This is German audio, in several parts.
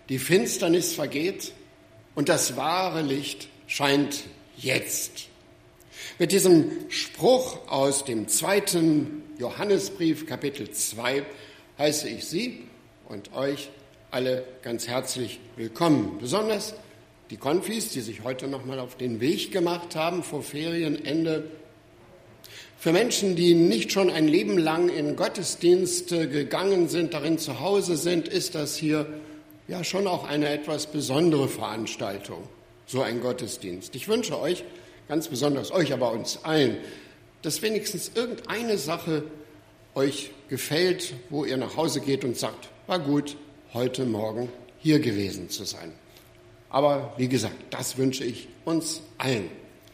Die Finsternis vergeht und das wahre Licht scheint jetzt. Mit diesem Spruch aus dem 2. Johannesbrief, Kapitel 2, heiße ich Sie und euch alle ganz herzlich willkommen. Besonders die Konfis, die sich heute noch mal auf den Weg gemacht haben vor Ferienende. Für Menschen, die nicht schon ein Leben lang in Gottesdienste gegangen sind, darin zu Hause sind, ist das hier ja schon auch eine etwas besondere Veranstaltung, so ein Gottesdienst. Ich wünsche euch, ganz besonders euch, aber uns allen, dass wenigstens irgendeine Sache euch gefällt, wo ihr nach Hause geht und sagt, war gut, heute Morgen hier gewesen zu sein. Aber wie gesagt, das wünsche ich uns allen.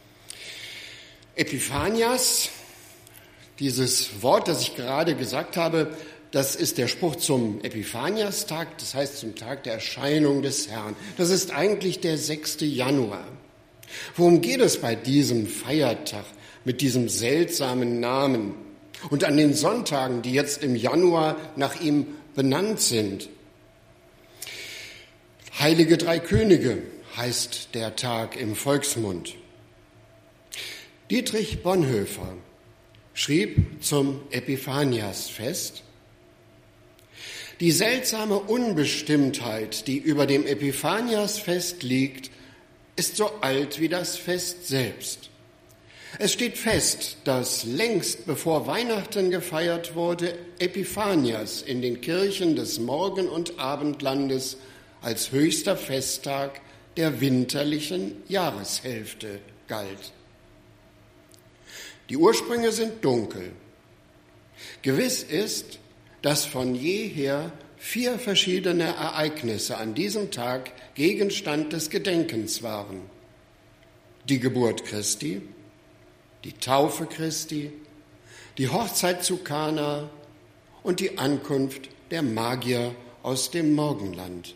Epiphanias, dieses Wort, das ich gerade gesagt habe, das ist der Spruch zum Epiphaniastag, das heißt zum Tag der Erscheinung des Herrn. Das ist eigentlich der 6. Januar. Worum geht es bei diesem Feiertag mit diesem seltsamen Namen und an den Sonntagen, die jetzt im Januar nach ihm benannt sind? Heilige Drei Könige heißt der Tag im Volksmund. Dietrich Bonhoeffer schrieb zum Epiphaniasfest: Die seltsame Unbestimmtheit, die über dem Epiphaniasfest liegt, ist so alt wie das Fest selbst. Es steht fest, dass längst bevor Weihnachten gefeiert wurde, Epiphanias in den Kirchen des Morgen- und Abendlandes als höchster Festtag der winterlichen Jahreshälfte galt. Die Ursprünge sind dunkel. Gewiss ist, dass von jeher 4 verschiedene Ereignisse an diesem Tag Gegenstand des Gedenkens waren: die Geburt Christi, die Taufe Christi, die Hochzeit zu Kana und die Ankunft der Magier aus dem Morgenland.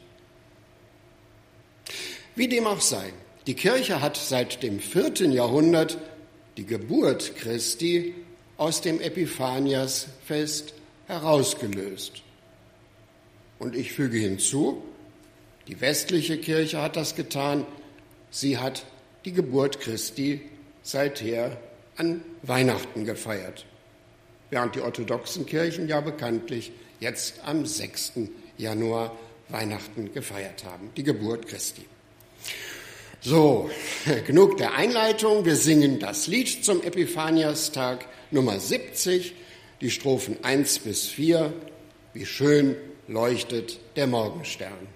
Wie dem auch sei, die Kirche hat seit dem 4. Jahrhundert die Geburt Christi aus dem Epiphaniasfest herausgelöst. Und ich füge hinzu, die westliche Kirche hat das getan. Sie hat die Geburt Christi seither an Weihnachten gefeiert, während die orthodoxen Kirchen ja bekanntlich jetzt am 6. Januar Weihnachten gefeiert haben, die Geburt Christi. So, genug der Einleitung. Wir singen das Lied zum Epiphaniastag Nummer 70, die Strophen 1 bis 4. Wie schön leuchtet der Morgenstern.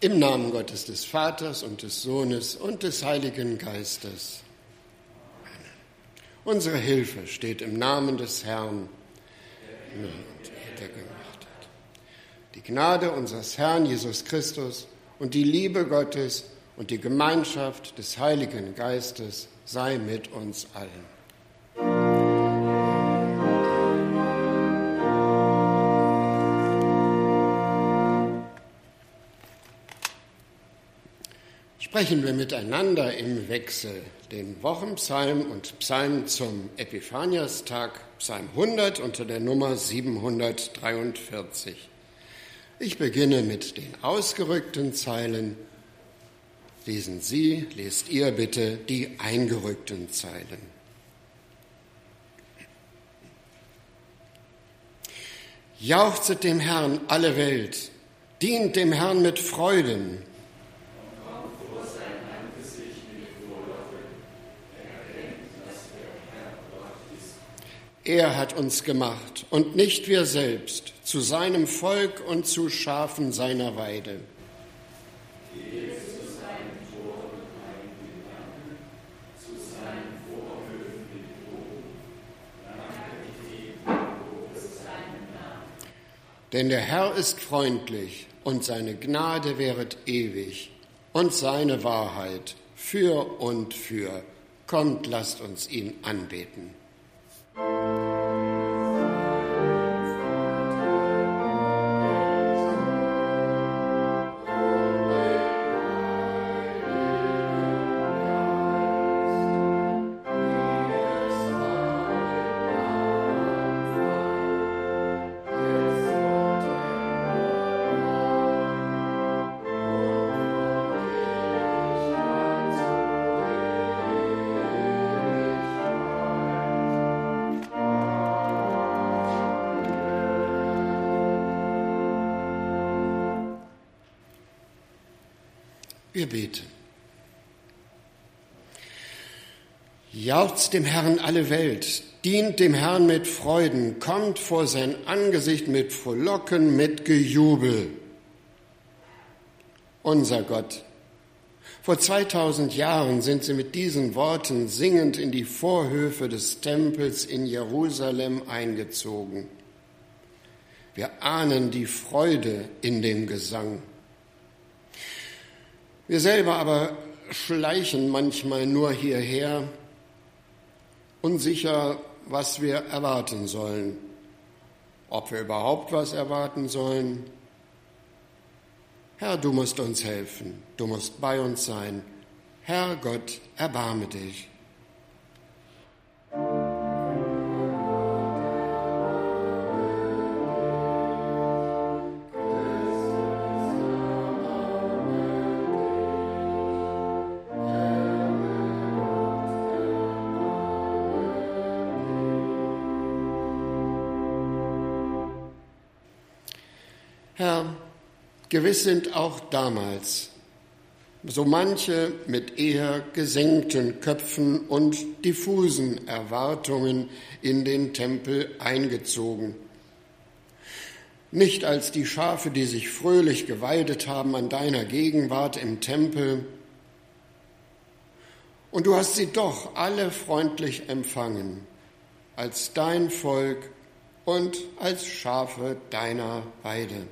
Im Namen Gottes des Vaters und des Sohnes und des Heiligen Geistes. Amen. Unsere Hilfe steht im Namen des Herrn, der gemacht hat. Die Gnade unseres Herrn Jesus Christus und die Liebe Gottes und die Gemeinschaft des Heiligen Geistes sei mit uns allen. Sprechen wir miteinander im Wechsel den Wochenpsalm und Psalm zum Epiphaniastag, Psalm 100 unter der Nummer 743. Ich beginne mit den ausgerückten Zeilen. Lest ihr bitte die eingerückten Zeilen. Jauchzet dem Herrn alle Welt, dient dem Herrn mit Freuden. Er hat uns gemacht und nicht wir selbst, zu seinem Volk und zu Schafen seiner Weide. Denn der Herr ist freundlich und seine Gnade währet ewig und seine Wahrheit für und für. Kommt, lasst uns ihn anbeten. Wir beten. Jauchzt dem Herrn alle Welt, dient dem Herrn mit Freuden, kommt vor sein Angesicht mit Frohlocken, mit Gejubel. Unser Gott, vor 2000 Jahren sind sie mit diesen Worten singend in die Vorhöfe des Tempels in Jerusalem eingezogen. Wir ahnen die Freude in dem Gesang. Wir selber aber schleichen manchmal nur hierher, unsicher, was wir erwarten sollen, ob wir überhaupt was erwarten sollen. Herr, du musst uns helfen, du musst bei uns sein. Herr Gott, erbarme dich. Herr, gewiss sind auch damals so manche mit eher gesenkten Köpfen und diffusen Erwartungen in den Tempel eingezogen. Nicht als die Schafe, die sich fröhlich geweidet haben an deiner Gegenwart im Tempel. Und du hast sie doch alle freundlich empfangen, als dein Volk und als Schafe deiner Weide.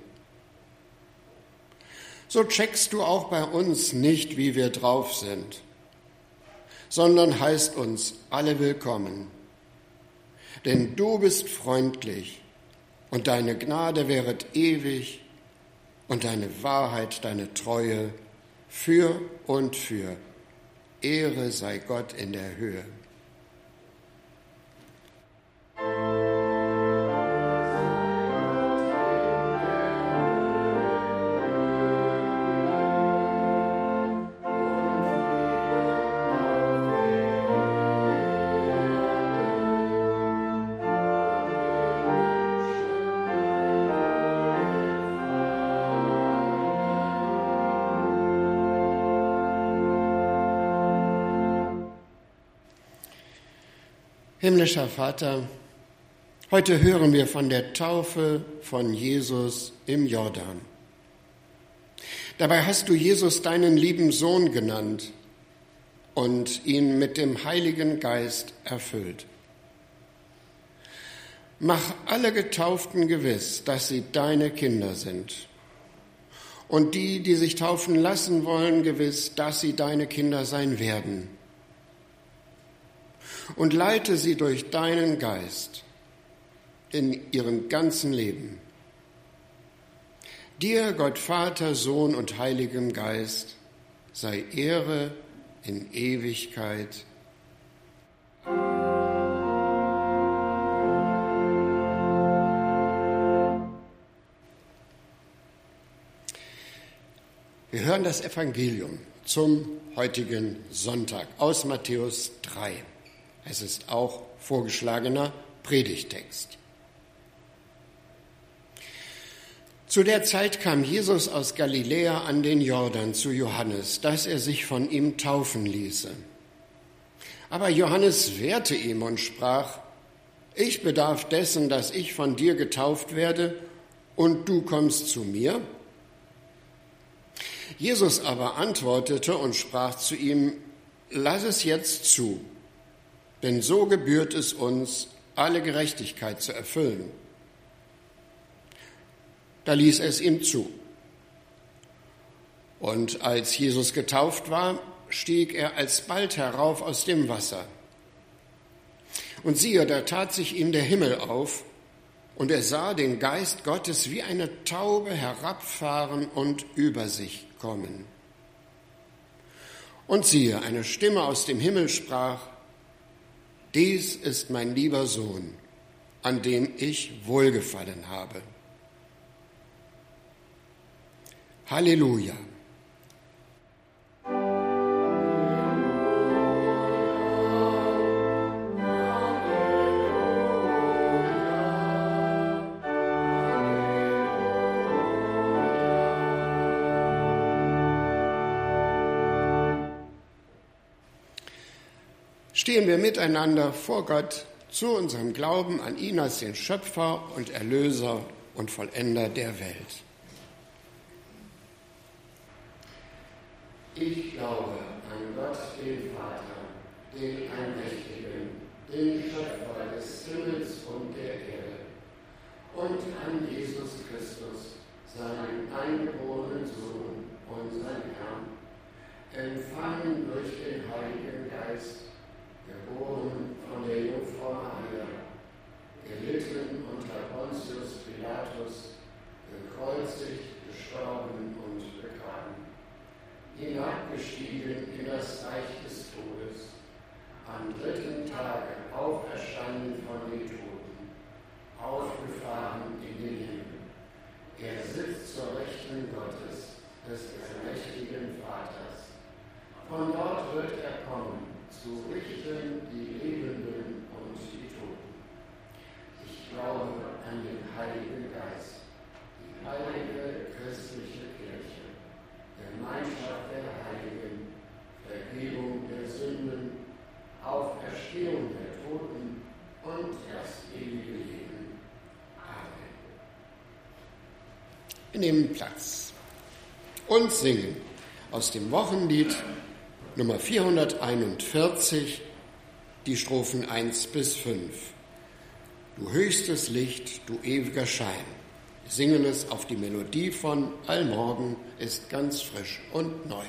So checkst du auch bei uns nicht, wie wir drauf sind, sondern heißt uns alle willkommen. Denn du bist freundlich und deine Gnade währet ewig und deine Wahrheit, deine Treue für und für. Ehre sei Gott in der Höhe. Himmlischer Vater, heute hören wir von der Taufe von Jesus im Jordan. Dabei hast du Jesus deinen lieben Sohn genannt und ihn mit dem Heiligen Geist erfüllt. Mach alle Getauften gewiss, dass sie deine Kinder sind. Und die, die sich taufen lassen wollen, gewiss, dass sie deine Kinder sein werden. Und leite sie durch deinen Geist in ihrem ganzen Leben. Dir, Gott Vater, Sohn und Heiligem Geist, sei Ehre in Ewigkeit. Wir hören das Evangelium zum heutigen Sonntag aus Matthäus 3. Es ist auch vorgeschlagener Predigttext. Zu der Zeit kam Jesus aus Galiläa an den Jordan zu Johannes, dass er sich von ihm taufen ließe. Aber Johannes wehrte ihm und sprach: Ich bedarf dessen, dass ich von dir getauft werde, und du kommst zu mir? Jesus aber antwortete und sprach zu ihm: Lass es jetzt zu, denn so gebührt es uns, alle Gerechtigkeit zu erfüllen. Da ließ es ihm zu. Und als Jesus getauft war, stieg er alsbald herauf aus dem Wasser. Und siehe, da tat sich ihm der Himmel auf, und er sah den Geist Gottes wie eine Taube herabfahren und über sich kommen. Und siehe, eine Stimme aus dem Himmel sprach: Dies ist mein lieber Sohn, an dem ich wohlgefallen habe. Halleluja! Stehen wir miteinander vor Gott zu unserem Glauben an ihn als den Schöpfer und Erlöser und Vollender der Welt. Ich glaube an Gott, den Vater, den Allmächtigen, den Schöpfer des Himmels und der Erde, und an Jesus Christus, seinen eingeborenen Sohn, unseren Herrn, empfangen durch den Heiligen Geist, geboren von der Jungfrau Maria, gelitten unter Pontius Pilatus, gekreuzigt, gestorben und begraben, hinabgestiegen in das Reich des Todes, am dritten Tage auferstanden von den Toten, aufgefahren in den Himmel. Er sitzt zur Rechten Gottes, des allmächtigen Vaters. Von dort wird er kommen, zu richten die Lebenden und die Toten. Ich glaube an den Heiligen Geist, die heilige christliche Kirche, Gemeinschaft der Heiligen, Vergebung der Sünden, Auferstehung der Toten und das ewige Leben. Amen. Wir nehmen Platz und singen aus dem Wochenlied Nummer 441, die Strophen 1 bis 5. Du höchstes Licht, du ewiger Schein. Wir singen es auf die Melodie von Allmorgen ist ganz frisch und neu.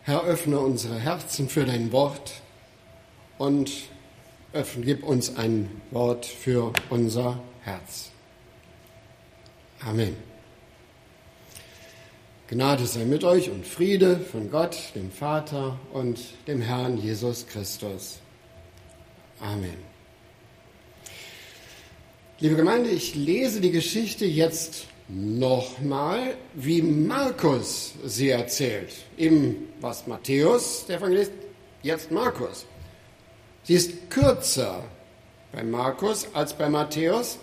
Herr, öffne unsere Herzen für dein Wort und gib uns ein Wort für unser Herz. Amen. Gnade sei mit euch und Friede von Gott, dem Vater und dem Herrn Jesus Christus. Amen. Liebe Gemeinde, ich lese die Geschichte jetzt nochmal, wie Markus sie erzählt. Eben was Matthäus, der Evangelist, jetzt Markus. Sie ist kürzer bei Markus als bei Matthäus.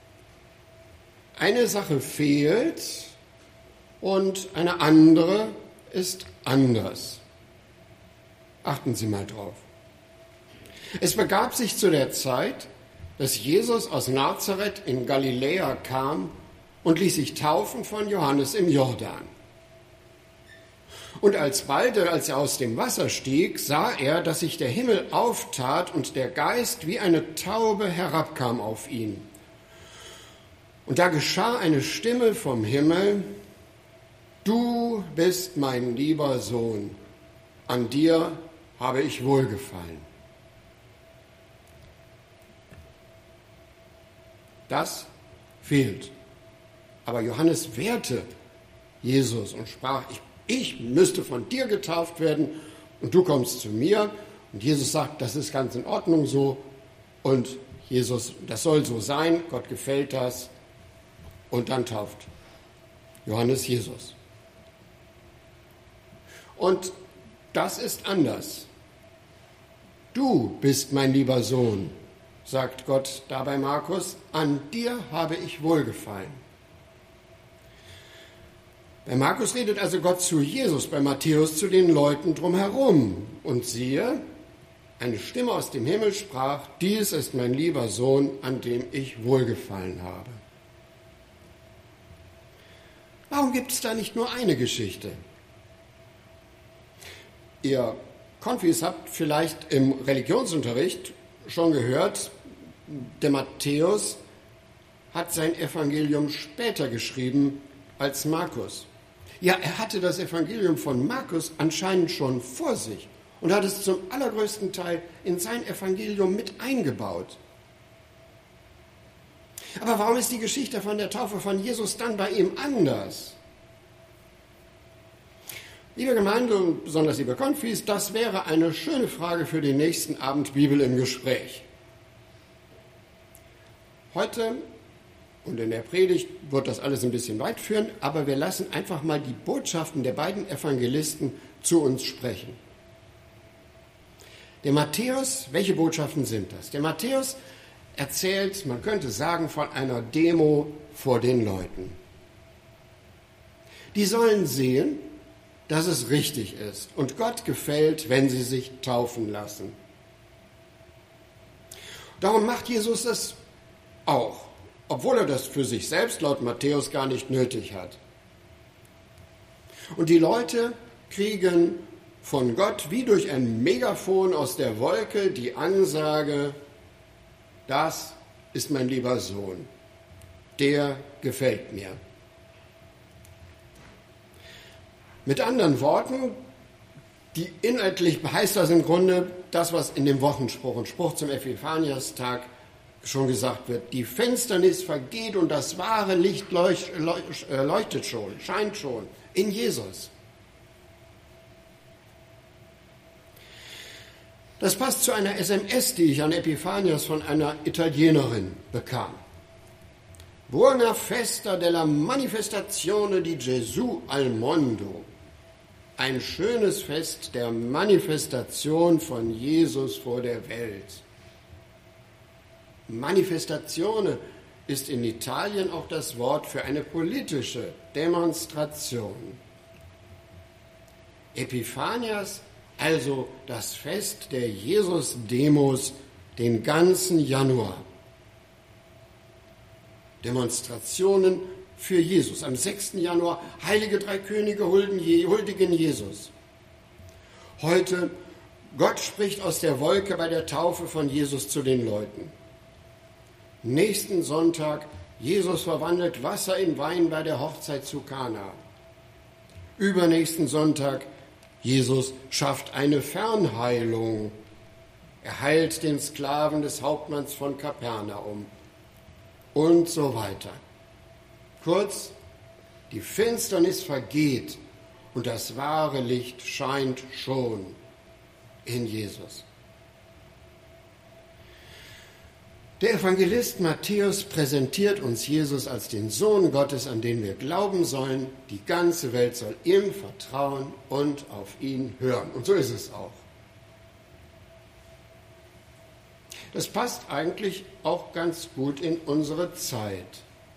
Eine Sache fehlt und eine andere ist anders. Achten Sie mal drauf. Es begab sich zu der Zeit, dass Jesus aus Nazareth in Galiläa kam und ließ sich taufen von Johannes im Jordan. Und alsbald, als er aus dem Wasser stieg, sah er, dass sich der Himmel auftat und der Geist wie eine Taube herabkam auf ihn. Und da geschah eine Stimme vom Himmel: Du bist mein lieber Sohn, an dir habe ich wohlgefallen. Das fehlt. Aber Johannes wehrte Jesus und sprach: Ich müsste von dir getauft werden und du kommst zu mir. Und Jesus sagt, das ist ganz in Ordnung so. Und Jesus, das soll so sein, Gott gefällt das. Und dann tauft Johannes Jesus. Und das ist anders. Du bist mein lieber Sohn, sagt Gott dabei Markus, an dir habe ich wohlgefallen. Bei Markus redet also Gott zu Jesus, bei Matthäus zu den Leuten drumherum. Und siehe, eine Stimme aus dem Himmel sprach: Dies ist mein lieber Sohn, an dem ich wohlgefallen habe. Warum gibt es da nicht nur eine Geschichte? Ihr Konfis habt vielleicht im Religionsunterricht schon gehört, der Matthäus hat sein Evangelium später geschrieben als Markus. Ja, er hatte das Evangelium von Markus anscheinend schon vor sich und hat es zum allergrößten Teil in sein Evangelium mit eingebaut. Aber warum ist die Geschichte von der Taufe von Jesus dann bei ihm anders? Liebe Gemeinde und besonders liebe Konfis, das wäre eine schöne Frage für den nächsten Abend Bibel im Gespräch. Heute und in der Predigt wird das alles ein bisschen weit führen, aber wir lassen einfach mal die Botschaften der beiden Evangelisten zu uns sprechen. Der Matthäus, welche Botschaften sind das? Der Matthäus erzählt, man könnte sagen, von einer Demo vor den Leuten. Die sollen sehen, dass es richtig ist und Gott gefällt, wenn sie sich taufen lassen. Darum macht Jesus das auch, obwohl er das für sich selbst laut Matthäus gar nicht nötig hat. Und die Leute kriegen von Gott wie durch ein Megafon aus der Wolke die Ansage: Das ist mein lieber Sohn, der gefällt mir. Mit anderen Worten, die inhaltlich heißt das im Grunde das, was in dem Wochenspruch und Spruch zum Epiphaniastag schon gesagt wird: Die Finsternis vergeht und das wahre Licht leuchtet schon, scheint schon in Jesus. Das passt zu einer SMS, die ich an Epiphanias von einer Italienerin bekam. Buona festa della manifestazione di Gesù al mondo. Ein schönes Fest der Manifestation von Jesus vor der Welt. Manifestazione ist in Italien auch das Wort für eine politische Demonstration. Epiphanias, also das Fest der Jesus-Demos, den ganzen Januar. Demonstrationen für Jesus. Am 6. Januar heilige drei Könige huldigen Jesus. Heute, Gott spricht aus der Wolke bei der Taufe von Jesus zu den Leuten. Nächsten Sonntag, Jesus verwandelt Wasser in Wein bei der Hochzeit zu Kana. Übernächsten Sonntag, Jesus schafft eine Fernheilung. Er heilt den Sklaven des Hauptmanns von Kapernaum und so weiter. Kurz, die Finsternis vergeht und das wahre Licht scheint schon in Jesus. Der Evangelist Matthäus präsentiert uns Jesus als den Sohn Gottes, an den wir glauben sollen. Die ganze Welt soll ihm vertrauen und auf ihn hören. Und so ist es auch. Das passt eigentlich auch ganz gut in unsere Zeit.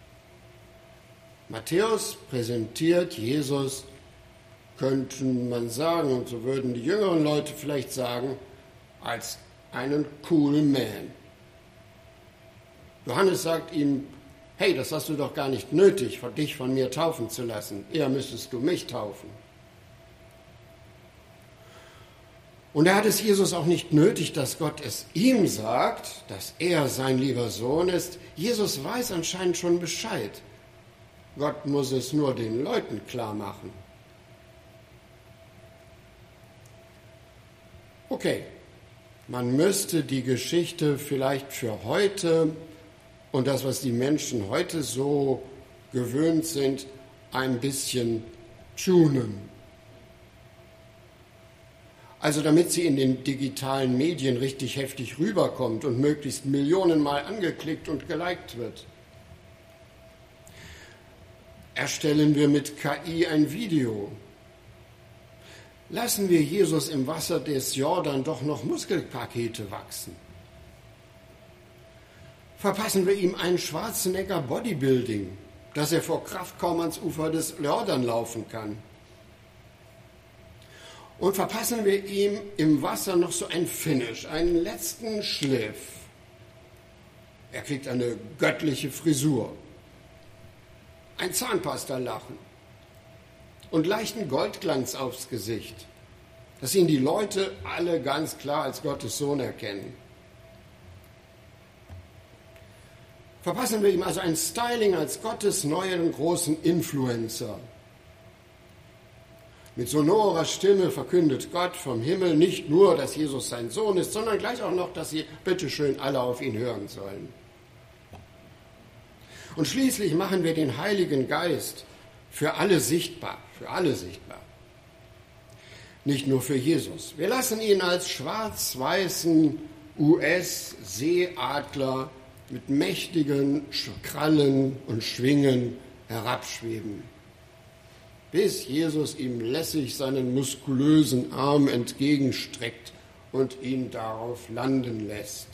Matthäus präsentiert Jesus, könnte man sagen, und so würden die jüngeren Leute vielleicht sagen, als einen cool Man. Johannes sagt ihm, hey, das hast du doch gar nicht nötig, dich von mir taufen zu lassen. Eher müsstest du mich taufen. Und er hat es Jesus auch nicht nötig, dass Gott es ihm sagt, dass er sein lieber Sohn ist. Jesus weiß anscheinend schon Bescheid. Gott muss es nur den Leuten klar machen. Okay, man müsste die Geschichte vielleicht für heute und das, was die Menschen heute so gewöhnt sind, ein bisschen tunen. Also damit sie in den digitalen Medien richtig heftig rüberkommt und möglichst millionenmal angeklickt und geliked wird. Erstellen wir mit KI ein Video. Lassen wir Jesus im Wasser des Jordan doch noch Muskelpakete wachsen. Verpassen wir ihm ein Schwarzenegger Bodybuilding, dass er vor Kraft kaum ans Ufer des Jordan laufen kann. Und verpassen wir ihm im Wasser noch so ein Finish, einen letzten Schliff. Er kriegt eine göttliche Frisur, ein Zahnpasta-Lachen und leichten Goldglanz aufs Gesicht, dass ihn die Leute alle ganz klar als Gottes Sohn erkennen. Verpassen wir ihm also ein Styling als Gottes neuen großen Influencer. Mit sonorer Stimme verkündet Gott vom Himmel nicht nur, dass Jesus sein Sohn ist, sondern gleich auch noch, dass sie bitteschön alle auf ihn hören sollen. Und schließlich machen wir den Heiligen Geist für alle sichtbar, Nicht nur für Jesus. Wir lassen ihn als schwarz-weißen US-Seeadler mit mächtigen Krallen und Schwingen herabschweben, bis Jesus ihm lässig seinen muskulösen Arm entgegenstreckt und ihn darauf landen lässt.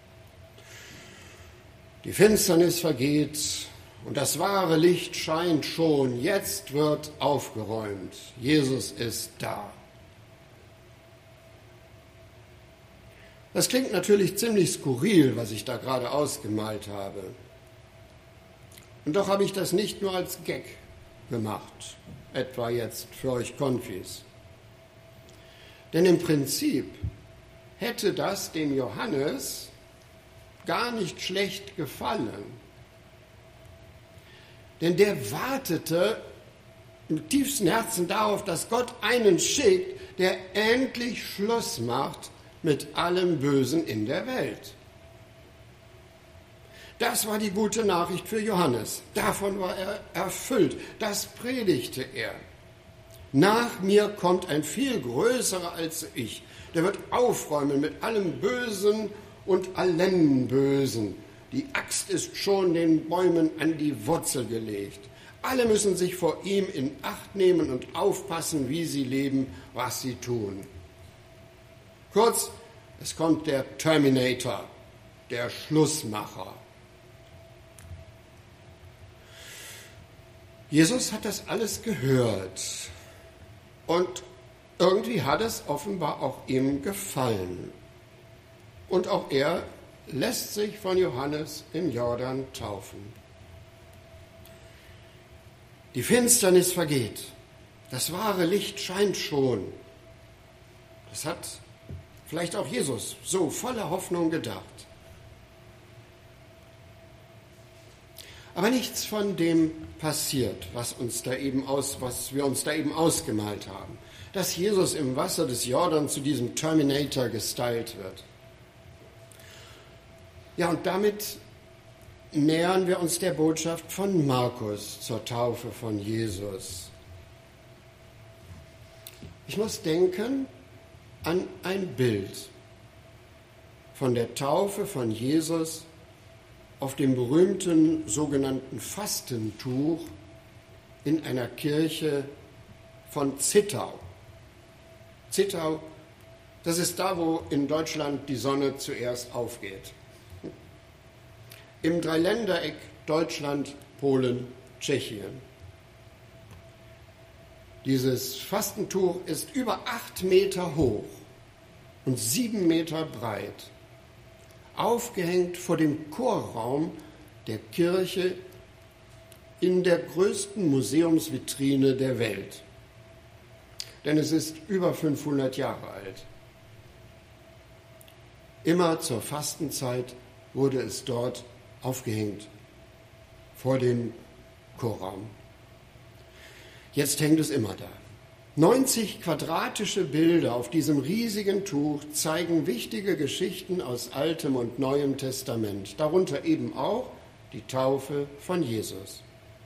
Die Finsternis vergeht und das wahre Licht scheint schon. Jetzt wird aufgeräumt. Jesus ist da. Das klingt natürlich ziemlich skurril, was ich da gerade ausgemalt habe. Und doch habe ich das nicht nur als Gag gemacht, etwa jetzt für euch Konfis. Denn im Prinzip hätte das dem Johannes gar nicht schlecht gefallen. Denn der wartete im tiefsten Herzen darauf, dass Gott einen schickt, der endlich Schluss macht mit allem Bösen in der Welt. Das war die gute Nachricht für Johannes. Davon war er erfüllt. Das predigte er. Nach mir kommt ein viel größerer als ich. Der wird aufräumen mit allem Bösen und allen Bösen. Die Axt ist schon den Bäumen an die Wurzel gelegt. Alle müssen sich vor ihm in Acht nehmen und aufpassen, wie sie leben, was sie tun. Kurz, es kommt der Terminator, der Schlussmacher. Jesus hat das alles gehört und irgendwie hat es offenbar auch ihm gefallen. Und auch er lässt sich von Johannes im Jordan taufen. Die Finsternis vergeht, das wahre Licht scheint schon. Das hat vielleicht auch Jesus so voller Hoffnung gedacht. Aber nichts von dem passiert, was wir uns da eben ausgemalt haben. dass Jesus im Wasser des Jordan zu diesem Terminator gestylt wird. Ja, und damit nähern wir uns der Botschaft von Markus zur Taufe von Jesus. Ich muss denken an ein Bild von der Taufe von Jesus auf dem berühmten sogenannten Fastentuch in einer Kirche von Zittau. Zittau, das ist da, wo in Deutschland die Sonne zuerst aufgeht. Im Dreiländereck Deutschland, Polen, Tschechien. Dieses Fastentuch ist über 8 Meter hoch und 7 Meter breit, aufgehängt vor dem Chorraum der Kirche in der größten Museumsvitrine der Welt. Denn es ist über 500 Jahre alt. Immer zur Fastenzeit wurde es dort aufgehängt, vor dem Chorraum. Jetzt hängt es immer da. 90 quadratische Bilder auf diesem riesigen Tuch zeigen wichtige Geschichten aus Altem und Neuem Testament, darunter eben auch die Taufe von Jesus.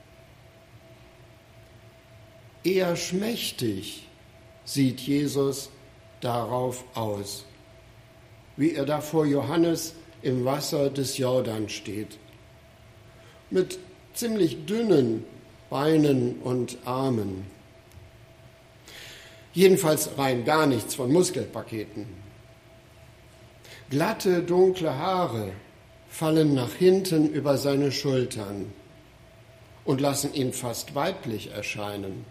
Eher schmächtig sieht Jesus darauf aus, wie er da vor Johannes im Wasser des Jordan steht, mit ziemlich dünnen Beinen und Armen. Jedenfalls rein gar nichts von Muskelpaketen. Glatte, dunkle Haare fallen nach hinten über seine Schultern und lassen ihn fast weiblich erscheinen.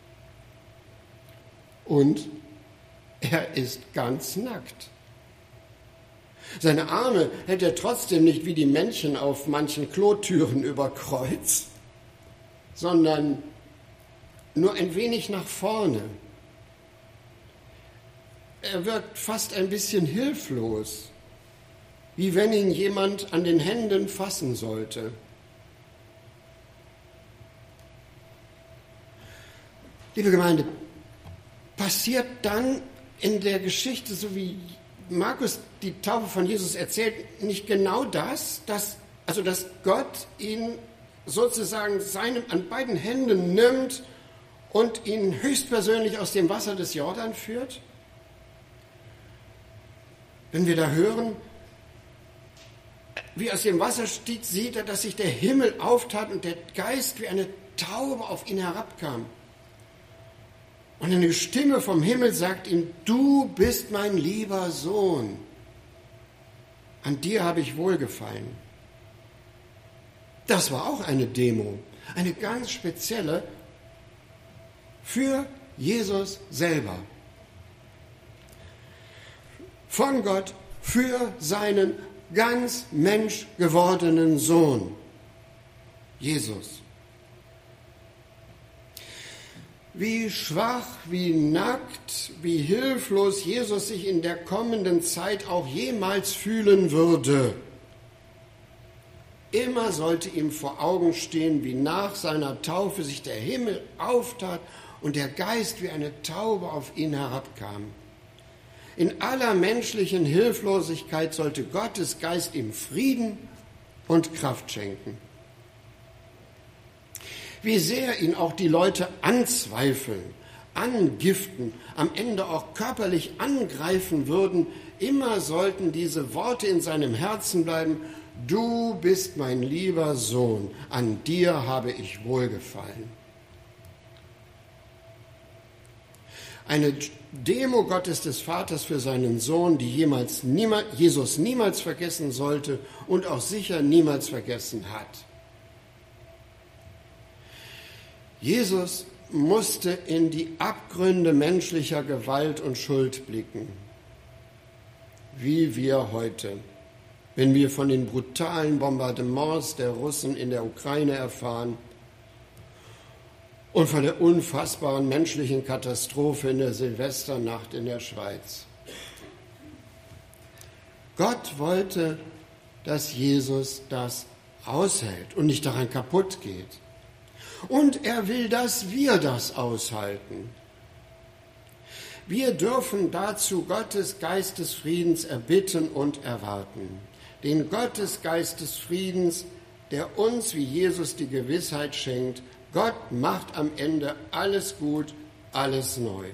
Und er ist ganz nackt. Seine Arme hält er trotzdem nicht wie die Männchen auf manchen Klotüren über Kreuz, sondern nur ein wenig nach vorne. Er wirkt fast ein bisschen hilflos, wie wenn ihn jemand an den Händen fassen sollte. Liebe Gemeinde, passiert dann in der Geschichte, so wie Markus die Taufe von Jesus erzählt, nicht genau das, dass Gott ihn sozusagen an beiden Händen nimmt und ihn höchstpersönlich aus dem Wasser des Jordan führt? Wenn wir da hören, wie aus dem Wasser stieg, sieht er, dass sich der Himmel auftat und der Geist wie eine Taube auf ihn herabkam. Und eine Stimme vom Himmel sagt ihm, du bist mein lieber Sohn, an dir habe ich wohlgefallen. Das war auch eine Demo, eine ganz spezielle für Jesus selber. Von Gott für seinen ganz Mensch gewordenen Sohn, Jesus. Wie schwach, wie nackt, wie hilflos Jesus sich in der kommenden Zeit auch jemals fühlen würde. Immer sollte ihm vor Augen stehen, wie nach seiner Taufe sich der Himmel auftat und der Geist wie eine Taube auf ihn herabkam. In aller menschlichen Hilflosigkeit sollte Gottes Geist ihm Frieden und Kraft schenken. Wie sehr ihn auch die Leute anzweifeln, angiften, am Ende auch körperlich angreifen würden, immer sollten diese Worte in seinem Herzen bleiben, du bist mein lieber Sohn, an dir habe ich wohlgefallen. Eine Demo Gottes des Vaters für seinen Sohn, die Jesus niemals vergessen sollte und auch sicher niemals vergessen hat. Jesus musste in die Abgründe menschlicher Gewalt und Schuld blicken, wie wir heute, wenn wir von den brutalen Bombardements der Russen in der Ukraine erfahren und von der unfassbaren menschlichen Katastrophe in der Silvesternacht in der Schweiz. Gott wollte, dass Jesus das aushält und nicht daran kaputt geht. Und er will, dass wir das aushalten. Wir dürfen dazu Gottes Geist des Friedens erbitten und erwarten. Den Gott des Geistes Friedens, der uns wie Jesus die Gewissheit schenkt, Gott macht am Ende alles gut, alles neu.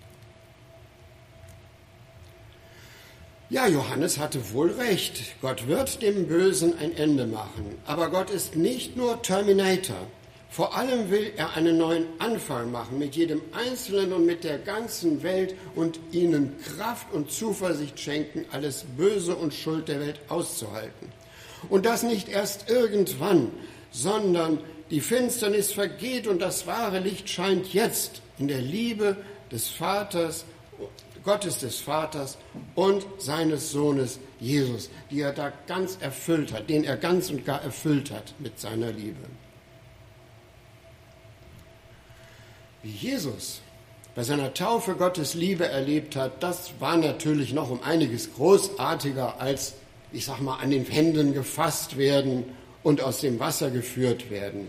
Ja, Johannes hatte wohl recht. Gott wird dem Bösen ein Ende machen. Aber Gott ist nicht nur Terminator. Vor allem will er einen neuen Anfang machen mit jedem Einzelnen und mit der ganzen Welt und ihnen Kraft und Zuversicht schenken, alles Böse und Schuld der Welt auszuhalten. Und das nicht erst irgendwann, sondern die Finsternis vergeht und das wahre Licht scheint jetzt in der Liebe des Vaters, Gottes des Vaters und seines Sohnes Jesus, die er da ganz erfüllt hat, den er ganz und gar erfüllt hat mit seiner Liebe. Wie Jesus bei seiner Taufe Gottes Liebe erlebt hat, das war natürlich noch um einiges großartiger als, ich sag mal, an den Händen gefasst werden und aus dem Wasser geführt werden.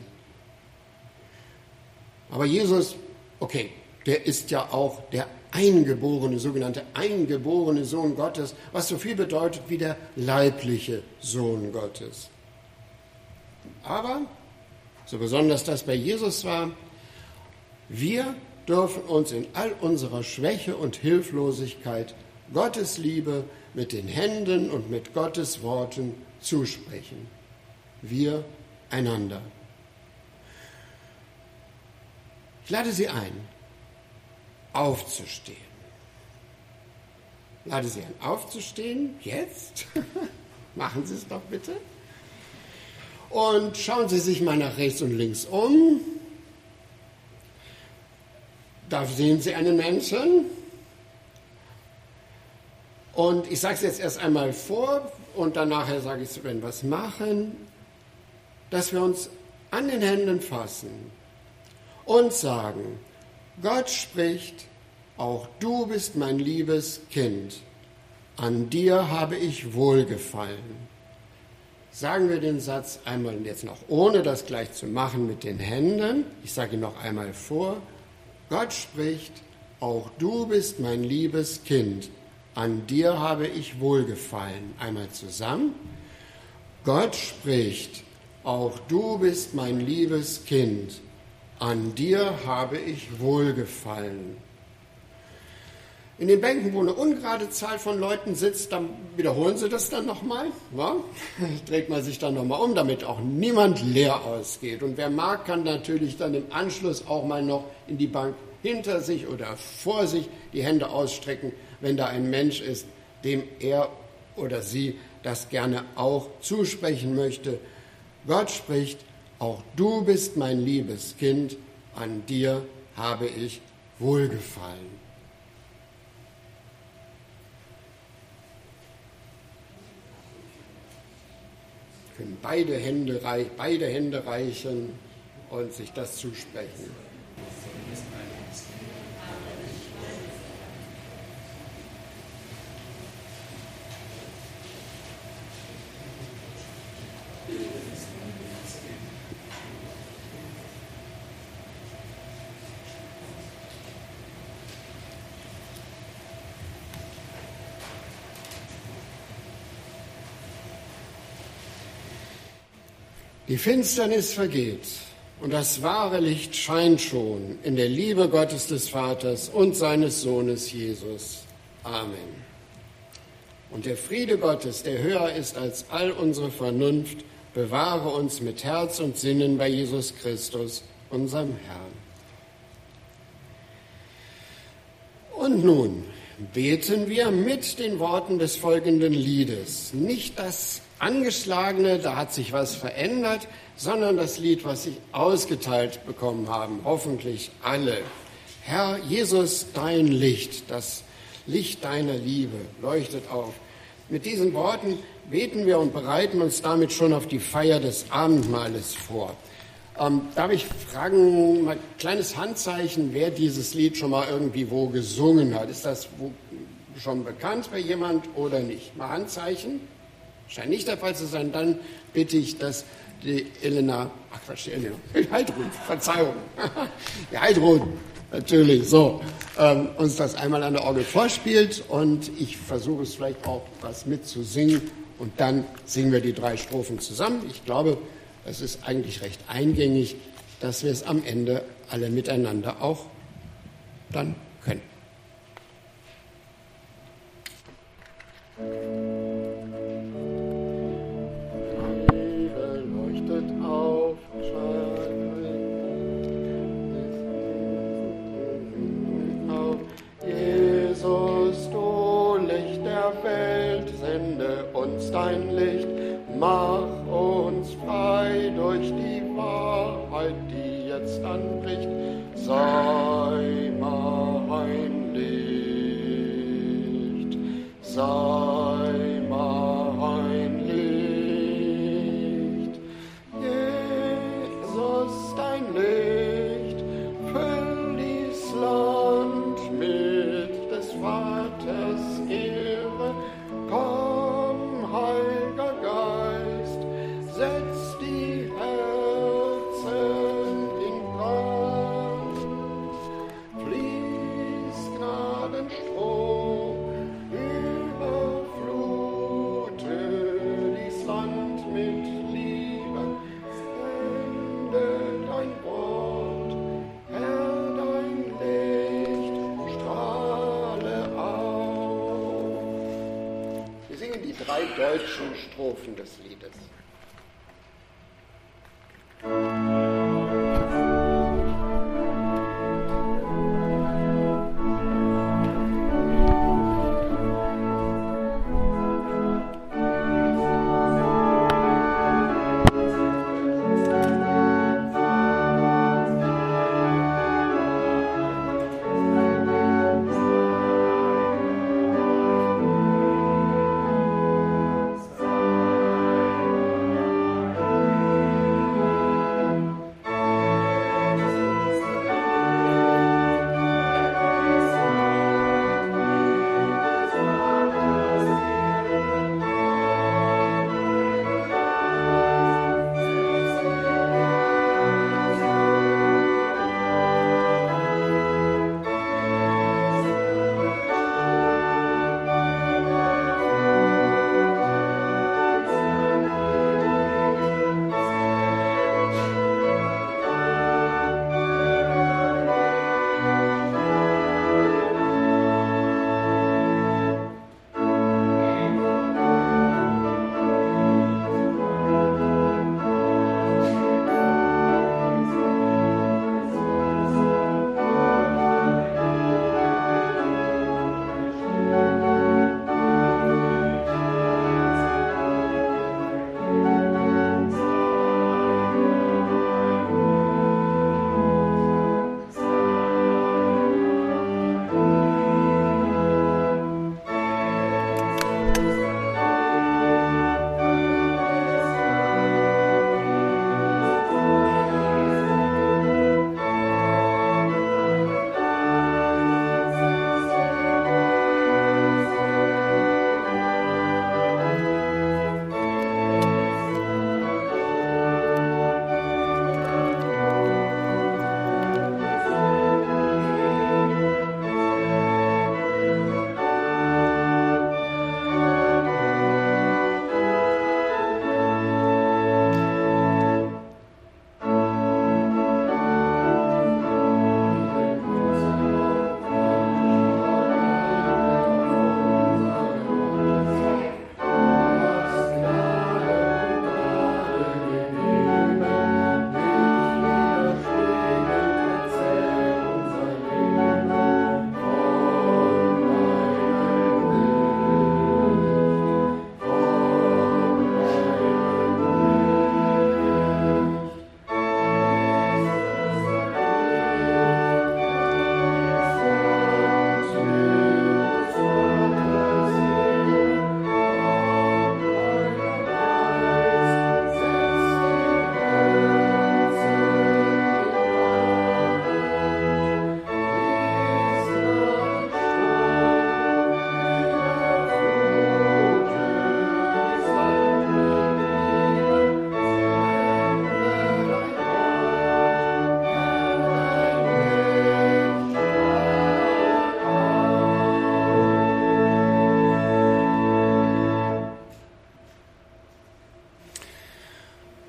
Aber Jesus, okay, der ist ja auch der eingeborene, sogenannte eingeborene Sohn Gottes, was so viel bedeutet wie der leibliche Sohn Gottes. Aber, so besonders das bei Jesus war, wir dürfen uns in all unserer Schwäche und Hilflosigkeit Gottes Liebe mit den Händen und mit Gottes Worten zusprechen. Wir einander. Ich lade Sie ein, aufzustehen. Lade Sie ein, aufzustehen, jetzt. Machen Sie es doch bitte. Und schauen Sie sich mal nach rechts und links um. Da sehen Sie einen Menschen. Und ich sage es jetzt erst einmal vor und dann nachher sage ich, wenn wir es machen, dass wir uns an den Händen fassen und sagen, Gott spricht, auch du bist mein liebes Kind, an dir habe ich wohlgefallen. Sagen wir den Satz einmal jetzt noch, ohne das gleich zu machen mit den Händen. Ich sage ihn noch einmal vor. Gott spricht, auch du bist mein liebes Kind, an dir habe ich wohlgefallen. Einmal zusammen. Gott spricht, auch du bist mein liebes Kind, an dir habe ich wohlgefallen. In den Bänken, wo eine ungerade Zahl von Leuten sitzt, dann wiederholen Sie das dann nochmal. Ja? Dreht man sich dann nochmal um, damit auch niemand leer ausgeht. Und wer mag, kann natürlich dann im Anschluss auch mal noch in die Bank hinter sich oder vor sich die Hände ausstrecken, wenn da ein Mensch ist, dem er oder sie das gerne auch zusprechen möchte. Gott spricht, auch du bist mein liebes Kind, an dir habe ich wohlgefallen. Können beide Hände reichen und sich das zusprechen. Die Finsternis vergeht und das wahre Licht scheint schon in der Liebe Gottes des Vaters und seines Sohnes Jesus. Amen. Und der Friede Gottes, der höher ist als all unsere Vernunft, bewahre uns mit Herz und Sinnen bei Jesus Christus, unserem Herrn. Und nun beten wir mit den Worten des folgenden Liedes. Nicht das Angeschlagene, da hat sich was verändert, sondern das Lied, was Sie ausgeteilt bekommen haben, hoffentlich alle. Herr Jesus, dein Licht, das Licht deiner Liebe leuchtet auf. Mit diesen Worten beten wir und bereiten uns damit schon auf die Feier des Abendmahles vor. Darf ich fragen, mal ein kleines Handzeichen, wer dieses Lied schon mal irgendwie wo gesungen hat? Ist das schon bekannt bei jemand oder nicht? Mal Handzeichen? Scheint nicht der Fall zu sein. Dann bitte ich, dass die Heidrun, Verzeihung, die Heidrun natürlich so, uns das einmal an der Orgel vorspielt und ich versuche es vielleicht auch was mitzusingen und dann singen wir die 3 Strophen zusammen. Ich glaube, es ist eigentlich recht eingängig, dass wir es am Ende alle miteinander auch dann können. Dein Licht, mach uns frei durch die Wahrheit, die jetzt anbricht. Sei mein Licht, sei mein Licht. Jesus, dein Licht, füll dies Land mit des Vaters Ehre. Komm, Heiliger Geist, setz die Herzen in Brand. Fließ Gnadenstrom, überflute dies Land mit Liebe. Sende dein Wort, Herr, dein Licht, strahle auf. Wir singen die 3 deutschen Strophen des Liedes.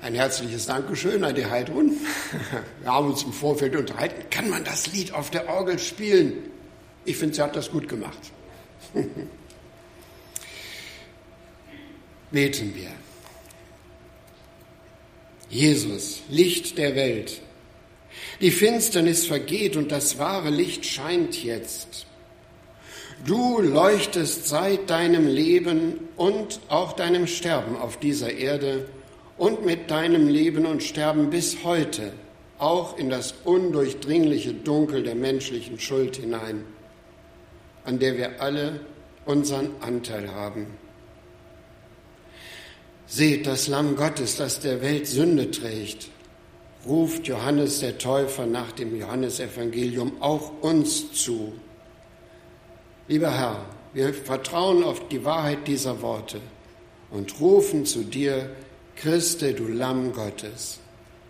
Ein herzliches Dankeschön an die Heidrun. Wir haben uns im Vorfeld unterhalten. Kann man das Lied auf der Orgel spielen? Ich finde, sie hat das gut gemacht. Beten wir. Jesus, Licht der Welt. Die Finsternis vergeht und das wahre Licht scheint jetzt. Du leuchtest seit deinem Leben und auch deinem Sterben auf dieser Erde und mit deinem Leben und Sterben bis heute auch in das undurchdringliche Dunkel der menschlichen Schuld hinein, an der wir alle unseren Anteil haben. Seht das Lamm Gottes, das der Welt Sünde trägt, ruft Johannes der Täufer nach dem Johannesevangelium auch uns zu. Lieber Herr, wir vertrauen auf die Wahrheit dieser Worte und rufen zu dir, Christe, du Lamm Gottes.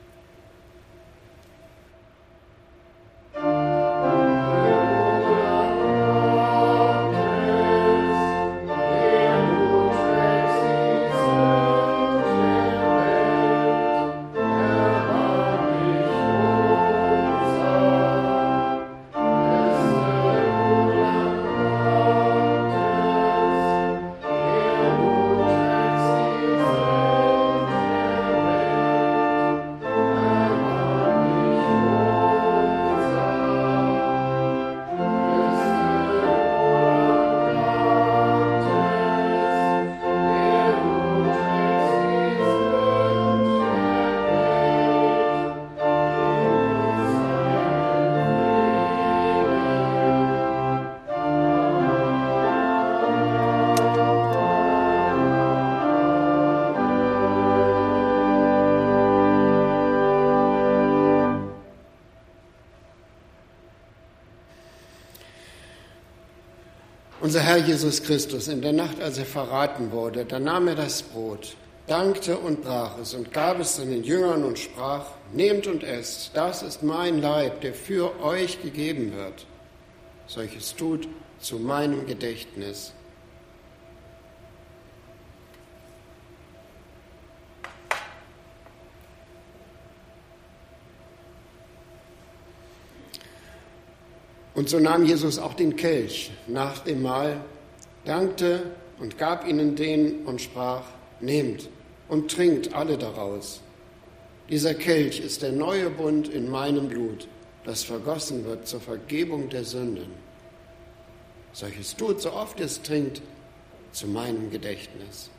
Unser Herr Jesus Christus, in der Nacht, als er verraten wurde, da nahm er das Brot, dankte und brach es und gab es seinen Jüngern und sprach, nehmt und esst, das ist mein Leib, der für euch gegeben wird. Solches tut zu meinem Gedächtnis. Und so nahm Jesus auch den Kelch nach dem Mahl, dankte und gab ihnen den und sprach, nehmt und trinkt alle daraus. Dieser Kelch ist der neue Bund in meinem Blut, das vergossen wird zur Vergebung der Sünden. Solches tut, so oft es trinkt, zu meinem Gedächtnis.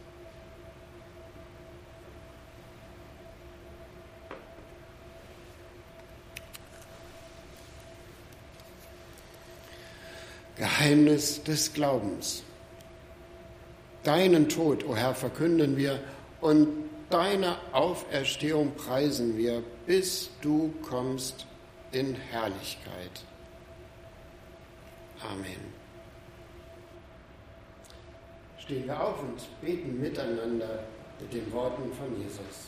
Geheimnis des Glaubens. Deinen Tod, o Herr, verkünden wir und deine Auferstehung preisen wir, bis du kommst in Herrlichkeit. Amen. Stehen wir auf und beten miteinander mit den Worten von Jesus.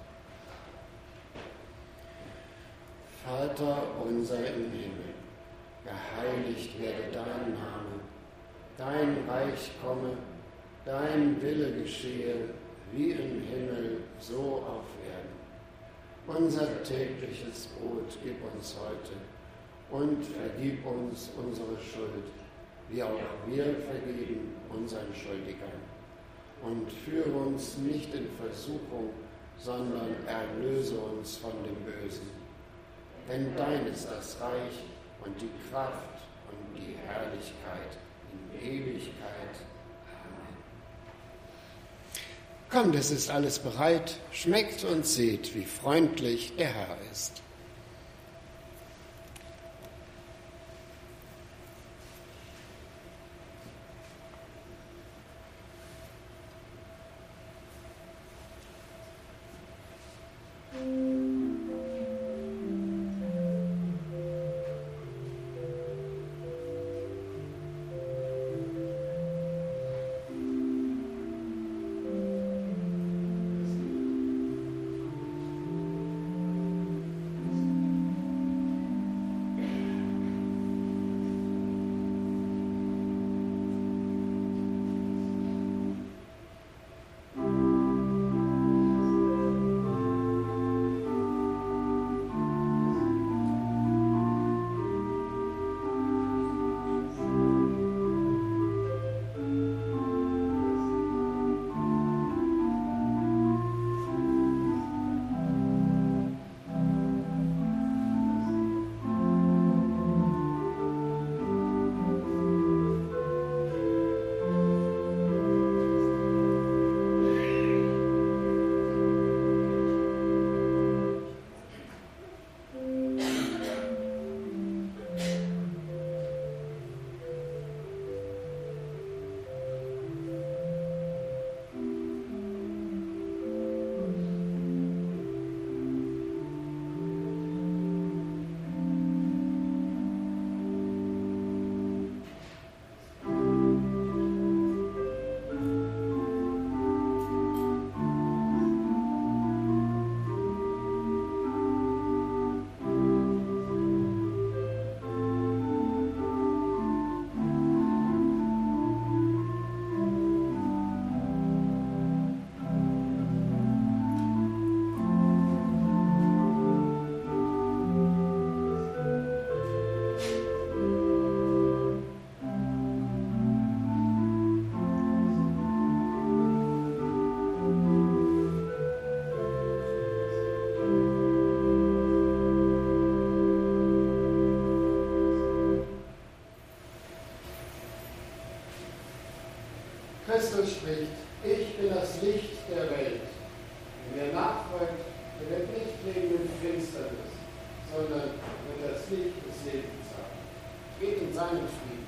Vater unser im Himmel, geheiligt werde dein Name, dein Reich komme, dein Wille geschehe, wie im Himmel, so auf Erden. Unser tägliches Brot gib uns heute und vergib uns unsere Schuld, wie auch wir vergeben unseren Schuldigern. Und führe uns nicht in Versuchung, sondern erlöse uns von dem Bösen. Denn dein ist das Reich und die Kraft und die Herrlichkeit in Ewigkeit. Amen. Kommt, es ist alles bereit. Schmeckt und seht, wie freundlich der Herr ist. leben in Finsternis, sondern wird das Licht des Lebens haben. Geht in seinen Frieden.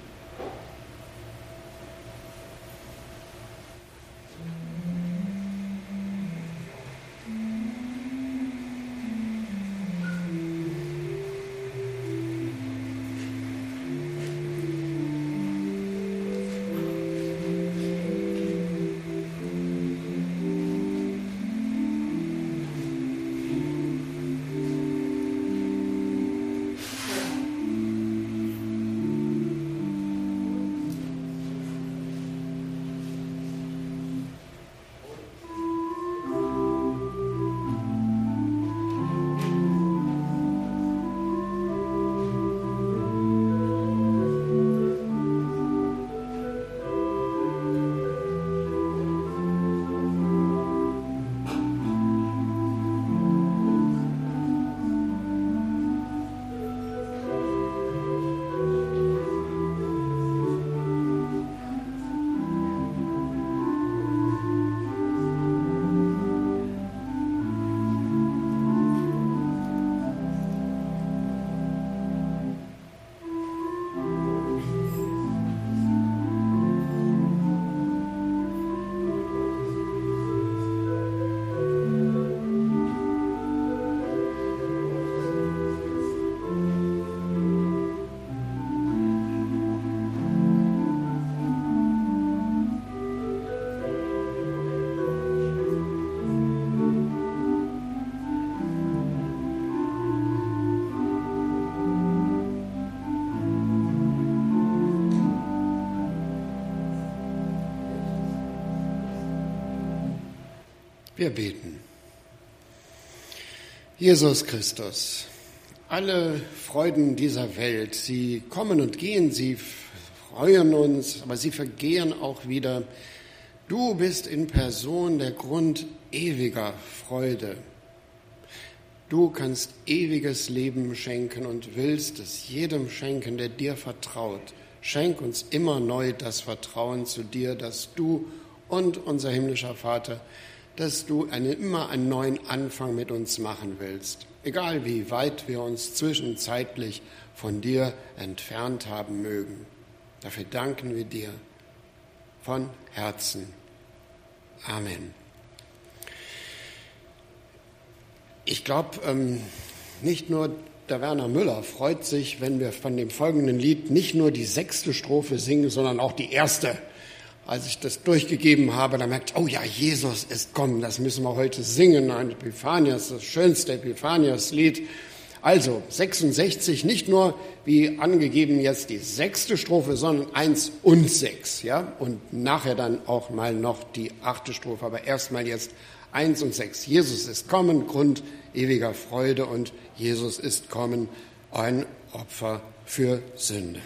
Wir beten. Jesus Christus, alle Freuden dieser Welt, sie kommen und gehen, sie freuen uns, aber sie vergehen auch wieder. Du bist in Person der Grund ewiger Freude. Du kannst ewiges Leben schenken und willst es jedem schenken, der dir vertraut. Schenk uns immer neu das Vertrauen zu dir, dass du und unser himmlischer Vater, dass du immer einen neuen Anfang mit uns machen willst. Egal wie weit wir uns zwischenzeitlich von dir entfernt haben mögen. Dafür danken wir dir von Herzen. Amen. Ich glaube, nicht nur der Werner Müller freut sich, wenn wir von dem folgenden Lied nicht nur die 6. Strophe singen, sondern auch die 1. Als ich das durchgegeben habe, da merkt, oh ja, Jesus ist kommen, das müssen wir heute singen, ein Epiphanias, das schönste Epiphanias-Lied. Also 66, nicht nur wie angegeben jetzt die 6. Strophe, sondern 1 und 6, ja, und nachher dann auch mal noch die 8. Strophe, aber erstmal jetzt 1 und 6. Jesus ist kommen, Grund ewiger Freude, und Jesus ist kommen, ein Opfer für Sünde.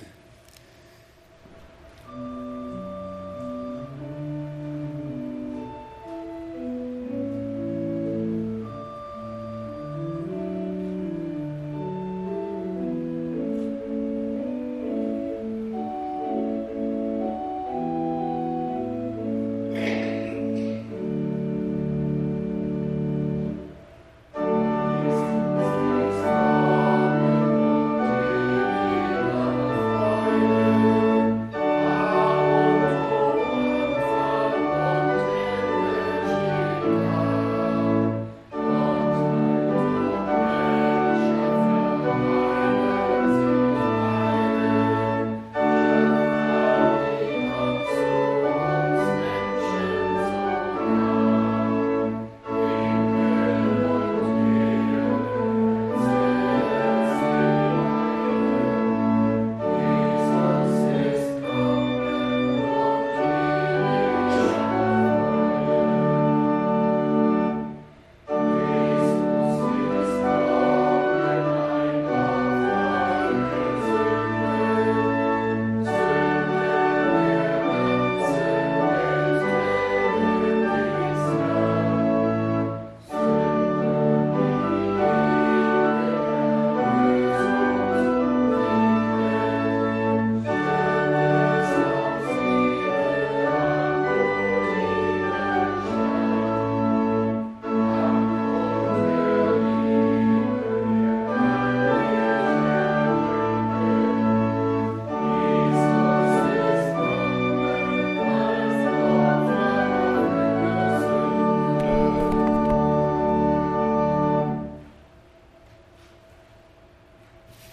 Amen.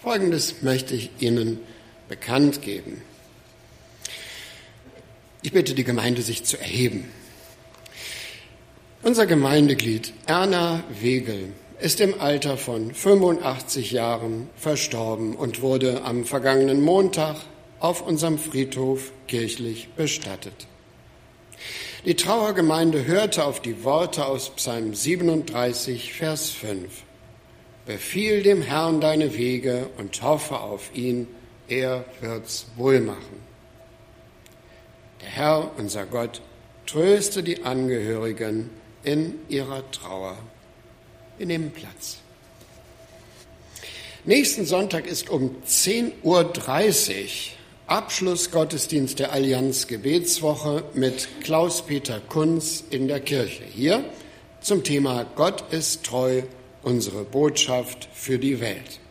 Folgendes möchte ich Ihnen bekannt geben. Ich bitte die Gemeinde, sich zu erheben. Unser Gemeindeglied Erna Wegel ist im Alter von 85 Jahren verstorben und wurde am vergangenen Montag auf unserem Friedhof kirchlich bestattet. Die Trauergemeinde hörte auf die Worte aus Psalm 37, Vers 5. Befiehl dem Herrn deine Wege und hoffe auf ihn, er wird's wohl machen. Der Herr, unser Gott, tröste die Angehörigen in ihrer Trauer. Wir nehmen Platz. Nächsten Sonntag ist um 10:30 Uhr Abschlussgottesdienst der Allianz Gebetswoche mit Klaus-Peter Kunz in der Kirche. Hier zum Thema Gott ist treu, unsere Botschaft für die Welt.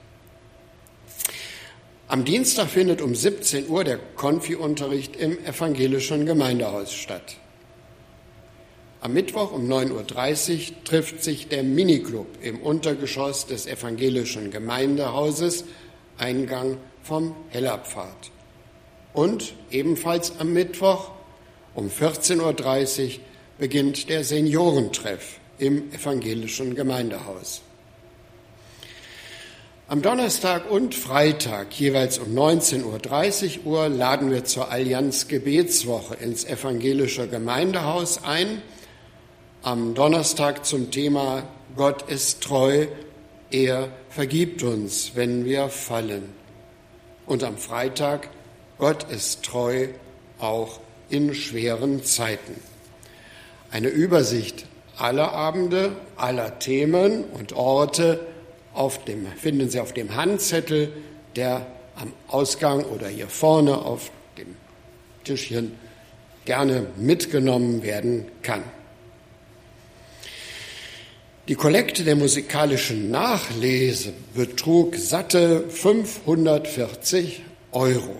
Am Dienstag findet um 17 Uhr der Konfi-Unterricht im evangelischen Gemeindehaus statt. Am Mittwoch um 9:30 Uhr trifft sich der Miniclub im Untergeschoss des evangelischen Gemeindehauses, Eingang vom Hellerpfad. Und ebenfalls am Mittwoch um 14:30 Uhr beginnt der Seniorentreff im evangelischen Gemeindehaus. Am Donnerstag und Freitag, jeweils um 19:30 Uhr, laden wir zur Allianz Gebetswoche ins evangelische Gemeindehaus ein. Am Donnerstag zum Thema Gott ist treu, er vergibt uns, wenn wir fallen. Und am Freitag Gott ist treu, auch in schweren Zeiten. Eine Übersicht aller Abende, aller Themen und Orte finden Sie auf dem Handzettel, der am Ausgang oder hier vorne auf dem Tischchen gerne mitgenommen werden kann. Die Kollekte der musikalischen Nachlese betrug satte 540 €.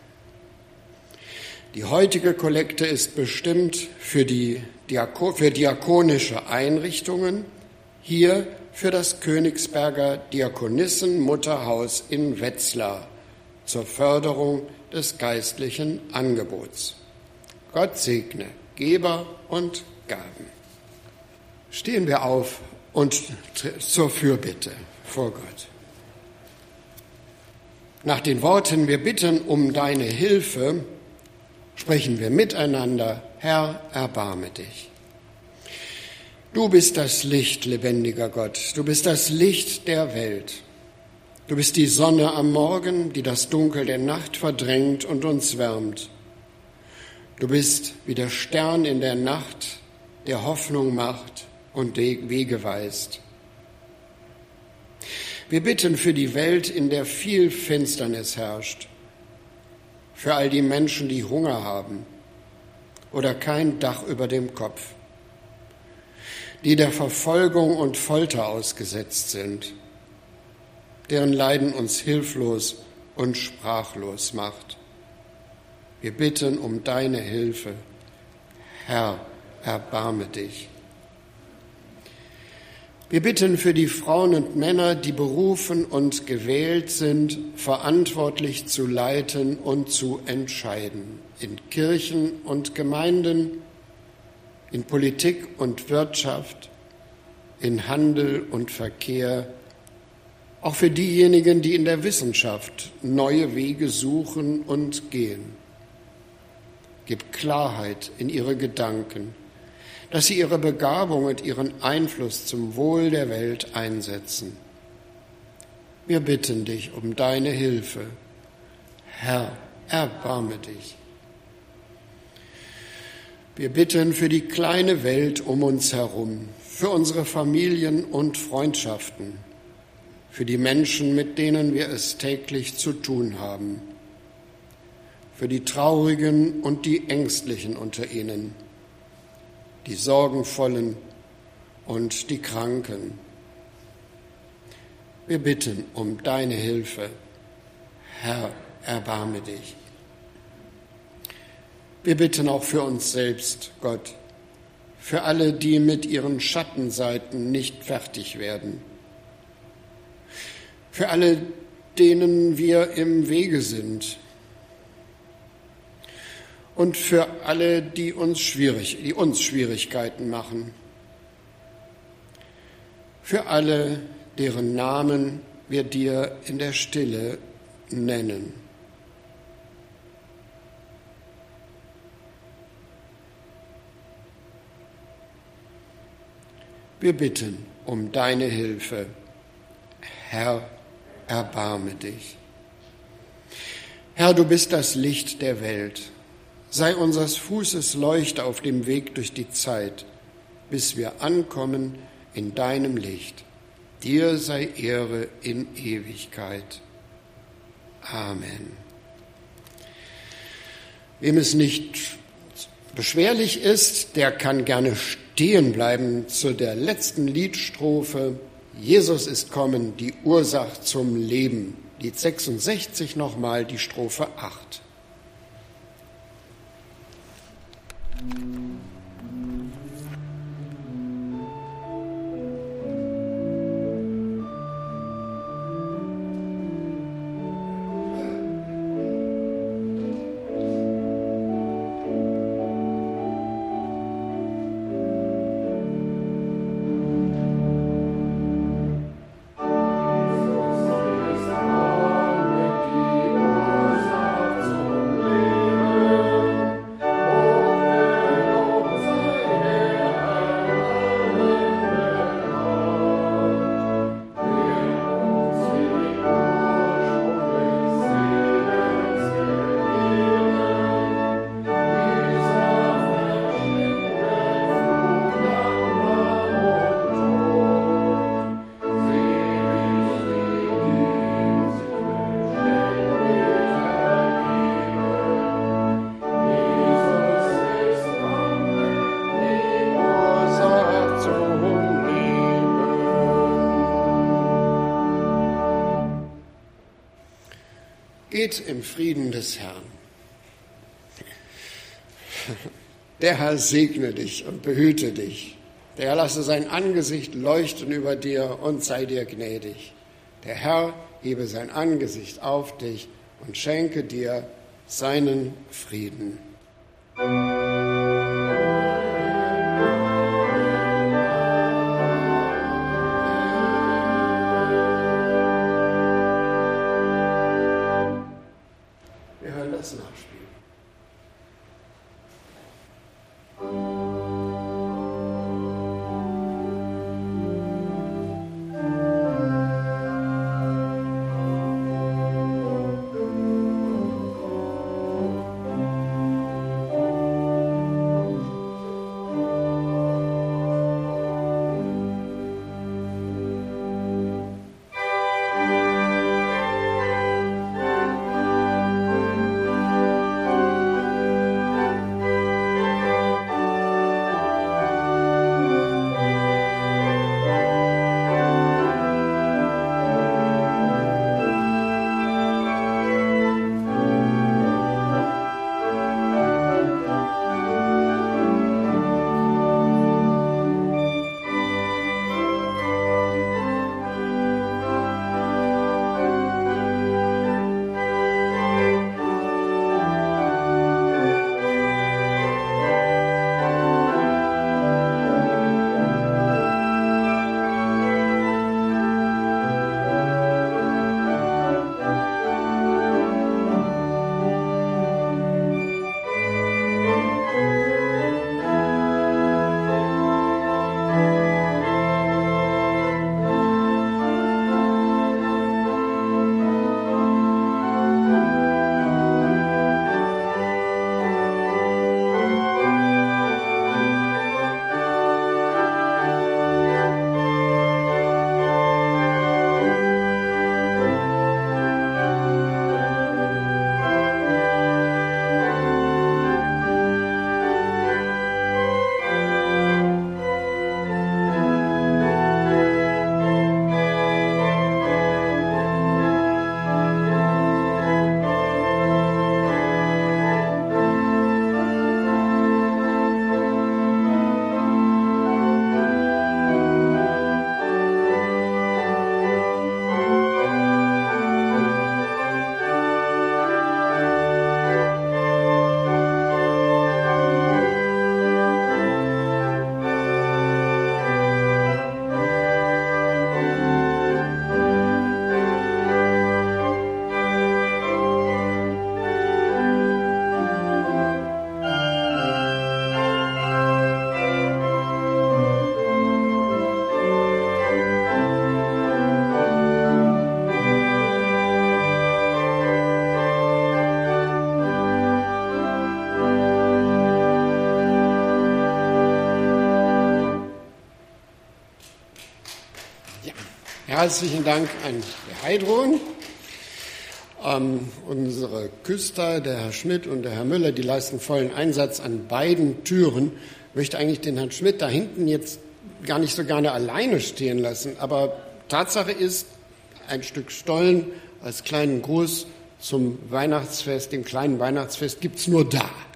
Die heutige Kollekte ist bestimmt für diakonische Einrichtungen, hier für das Königsberger Diakonissenmutterhaus in Wetzlar zur Förderung des geistlichen Angebots. Gott segne Geber und Gaben. Stehen wir auf und zur Fürbitte vor Gott. Nach den Worten, wir bitten um deine Hilfe, sprechen wir miteinander, Herr, erbarme dich. Du bist das Licht, lebendiger Gott, du bist das Licht der Welt. Du bist die Sonne am Morgen, die das Dunkel der Nacht verdrängt und uns wärmt. Du bist wie der Stern in der Nacht, der Hoffnung macht und Wege weist. Wir bitten für die Welt, in der viel Finsternis herrscht, für all die Menschen, die Hunger haben oder kein Dach über dem Kopf, die der Verfolgung und Folter ausgesetzt sind, deren Leiden uns hilflos und sprachlos macht. Wir bitten um deine Hilfe. Herr, erbarme dich. Wir bitten für die Frauen und Männer, die berufen und gewählt sind, verantwortlich zu leiten und zu entscheiden, in Kirchen und Gemeinden, in Politik und Wirtschaft, in Handel und Verkehr, auch für diejenigen, die in der Wissenschaft neue Wege suchen und gehen. Gib Klarheit in ihre Gedanken, dass sie ihre Begabung und ihren Einfluss zum Wohl der Welt einsetzen. Wir bitten dich um deine Hilfe. Herr, erbarme dich. Wir bitten für die kleine Welt um uns herum, für unsere Familien und Freundschaften, für die Menschen, mit denen wir es täglich zu tun haben, für die Traurigen und die Ängstlichen unter ihnen, die Sorgenvollen und die Kranken. Wir bitten um deine Hilfe. Herr, erbarme dich. Wir bitten auch für uns selbst, Gott, für alle, die mit ihren Schattenseiten nicht fertig werden, für alle, denen wir im Wege sind. Und für alle, die uns Schwierigkeiten machen. Für alle, deren Namen wir dir in der Stille nennen. Wir bitten um deine Hilfe. Herr, erbarme dich. Herr, du bist das Licht der Welt. Sei unseres Fußes Leuchte auf dem Weg durch die Zeit, bis wir ankommen in deinem Licht. Dir sei Ehre in Ewigkeit. Amen. Wem es nicht beschwerlich ist, der kann gerne stehen bleiben zu der letzten Liedstrophe. Jesus ist kommen, die Ursache zum Leben. Lied 66 nochmal, die Strophe 8. Geht im Frieden des Herrn. Der Herr segne dich und behüte dich. Der Herr lasse sein Angesicht leuchten über dir und sei dir gnädig. Der Herr hebe sein Angesicht auf dich und schenke dir seinen Frieden. Das Nachspiel. Ja, herzlichen Dank an der Heidrun. Unsere Küster, der Herr Schmidt und der Herr Müller, die leisten vollen Einsatz an beiden Türen. Ich möchte eigentlich den Herrn Schmidt da hinten jetzt gar nicht so gerne alleine stehen lassen. Aber Tatsache ist, ein Stück Stollen als kleinen Gruß zum Weihnachtsfest, dem kleinen Weihnachtsfest, gibt's nur da.